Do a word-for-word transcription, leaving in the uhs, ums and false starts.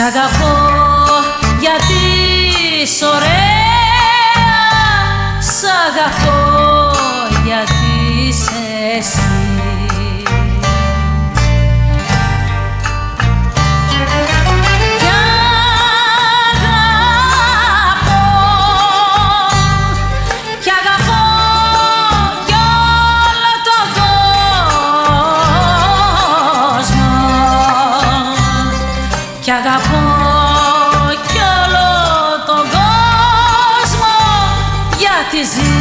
αγαπώ γιατί είσαι ωραία, σ' αγαπώ γιατί είσαι εσύ. Κι αγαπώ κι όλο τον κόσμο γιατί ζει.